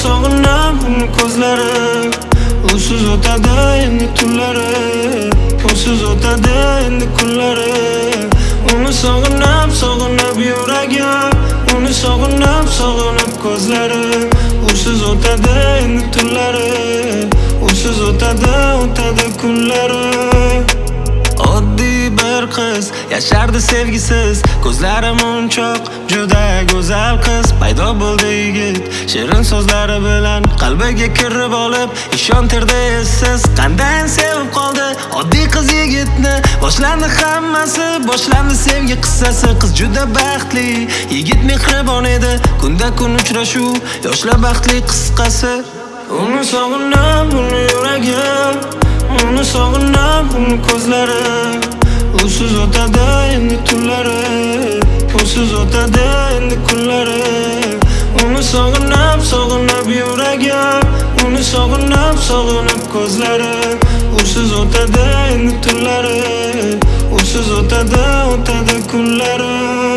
sog'inam, uni ko'zlari. Usiz o'tadi endi tunlari, usiz o'tadi endi kunlari. Uni sog'inam, sog'inib yuragim, uni sog'inam, sog'inib ko'zlari. Usiz o'tadi endi tunlari, usiz o'tadi, o'tadi kunlari. Oddiy bir qiz yashardi sevgisiz, ko'zlari munchoq, juda go'zal qiz. Paydo bo'ldi yigit, shirin so'zlari bilan qalbiga kirib olib, ishontirdi essiz. Qanday sevib qoldi oddiy qiz yigitni. Boshlandi hammasi, boshlandi sevgi qissasi. Qiz juda baxtli, yigit mehribon edi. Kunda kun uchrashuv, yoshlar baxtli qisqasi. Uni sog'inam, uni yuragim, uni sog'inam, uni ko'zlari. Usiz o'tadi endi tunlari, usiz o'tadi endi kunlari. Uni sog'inam, sog'inib yuragim, uni sog'inam, sog'inib ko'zlari. Usiz o'tadi endi tunlari, usiz o'tadi, o'tadi kunlari.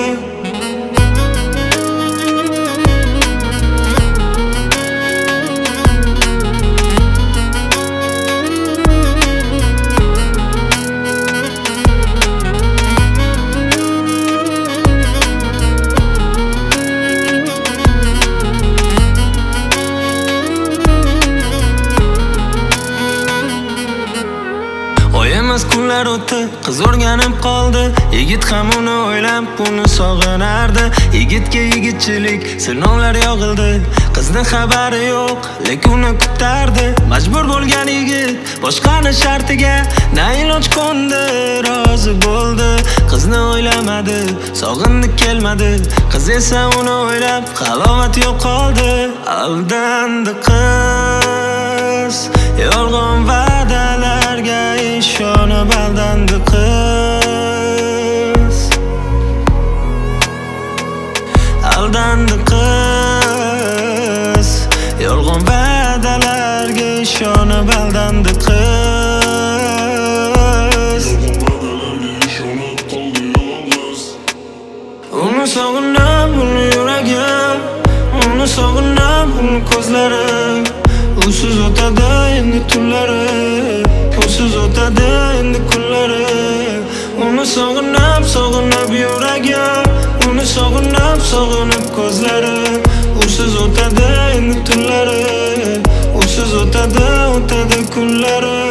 Kunlar o'tdi, qiz o'rganib qoldi. Yigit ham uni o'ylab, uni sog'inardi. Yigitga yigitchilik sinovlar yog'ildi. Qizni xabari yo'q, lekin uni kutardi. Majbur bo'lgan yigit boshqani shartiga na iloj qo'ndi, rozi bo'ldi. Qizni o'ylamadi, sog'indi kelmadi. Qiz esa uni o'ylab halovat yo'qoldi. Aldandi qiz, yolg'on va'dalarga ishonib aldandi qiz. Aldandi qiz, yolg'on va'dalarga ishonib aldandi qiz. Uni sog'inam, uni yuragim, uni sog'inam, uni ko'zlari. Usiz o'tadi endi tunlari, usiz o'tadi endi kunlari. Uni sog'inam, sog'inib yuragim, uni sog'inam, sog'inib ko'zlari. Usiz o'tadi endi tunlari, usiz o'tadi, o'tadi kunlari.